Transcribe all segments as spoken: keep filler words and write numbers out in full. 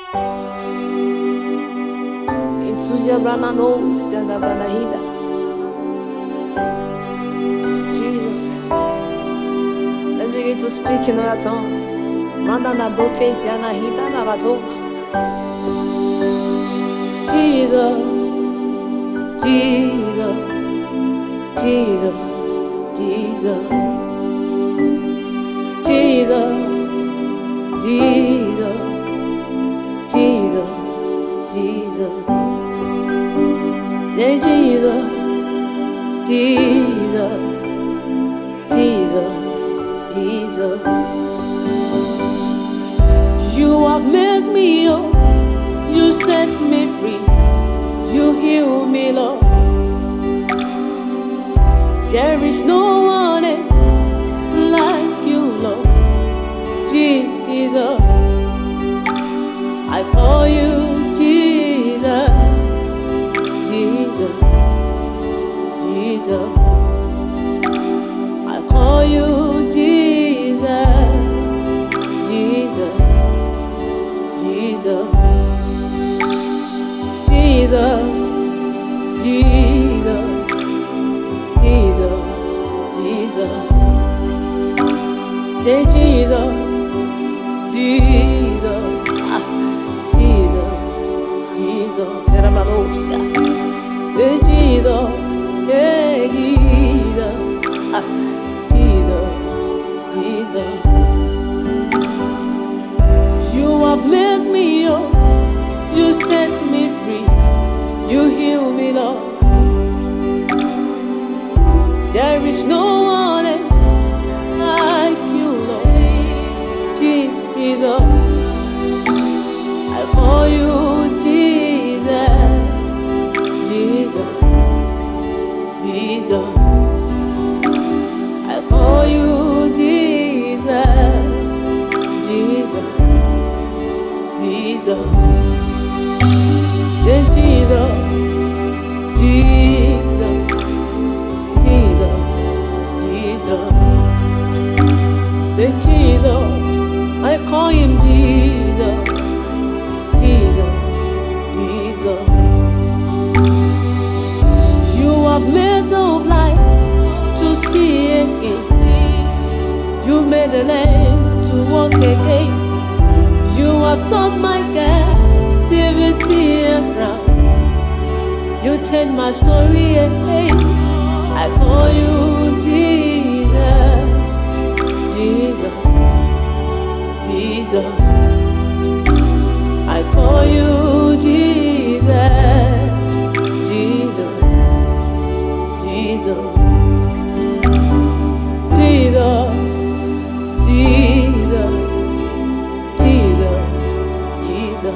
Intuzia brananos yanda branahida. Jesus, let's begin to speak in other tongues. Mandana botes yanahida navatos. Jesus, Jesus, Jesus, Jesus, Jesus, Jesus, Jesus, Jesus. Say Jesus, Jesus, Jesus, Jesus. You have made me whole, you set me free, you heal me, Lord. There is no one else like you, Lord. Jesus, I call you Jesus, Jesus, Jesus. I call you Jesus, Jesus, Jesus, Jesus, Jesus, Jesus, Jesus. Say Jesus, Jesus, ah, Jesus, Jesus. Neramanosha. Hey Jesus, hey Jesus, ah, Jesus, Jesus. You have made me whole, you set me free, you heal me, Lord. There is no one else like you, Lord. Jesus, I call you Jesus, Jesus, Jesus. I call you Jesus, Jesus, Jesus. Yeah, Jesus, Jesus, Jesus, Jesus. Yeah, Jesus, I call him Jesus, Jesus, Jesus. You have made the blind to see again. You made the lame to walk again. You have turned my captivity around. You changed my story again. I call you Jesus, Jesus, Jesus. I call you Jesus, Jesus, Jesus, Jesus, Jesus, Jesus, Jesus.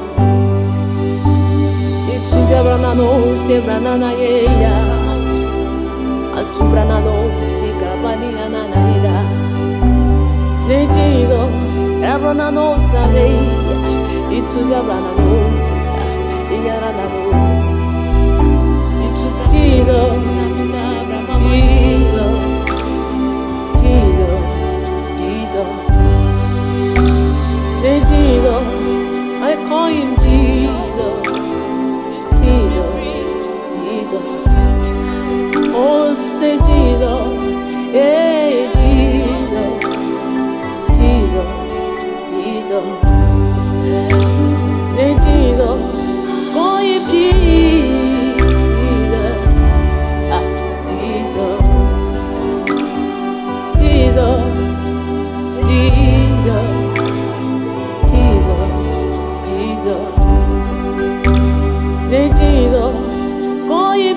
Ituzia branano se branana yeya, atu branano se grabani ananaida. Ne Jesus, branano sabe, ituzia branano, iyaranano. Jesus, Jesus, Jesus, Jesus. Hey Jesus, I call him Jesus, Jesus, Jesus. Oh, say Jesus, hey Jesus, Jesus, Jesus. Hey Jesus, call him Jesus, ah, Jesus, Jesus, Jesus. Hey Jesus, call him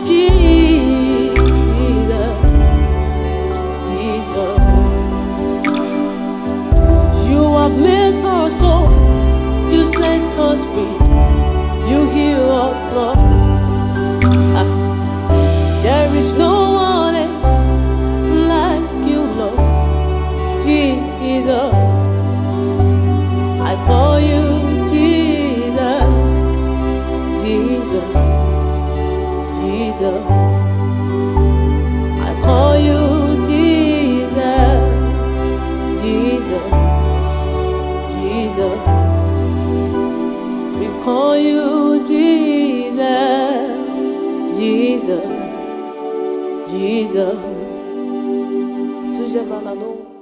Jesus, Jesus. You have made us whole, you set us free, you heal us, Lord. Ah, there is no one else like you, Lord. Jesus, I call you Jesus, Jesus, Jesus. I call you Jesus, Jesus, Jesus. call you Jesus, Jesus, Jesus. Suja balado.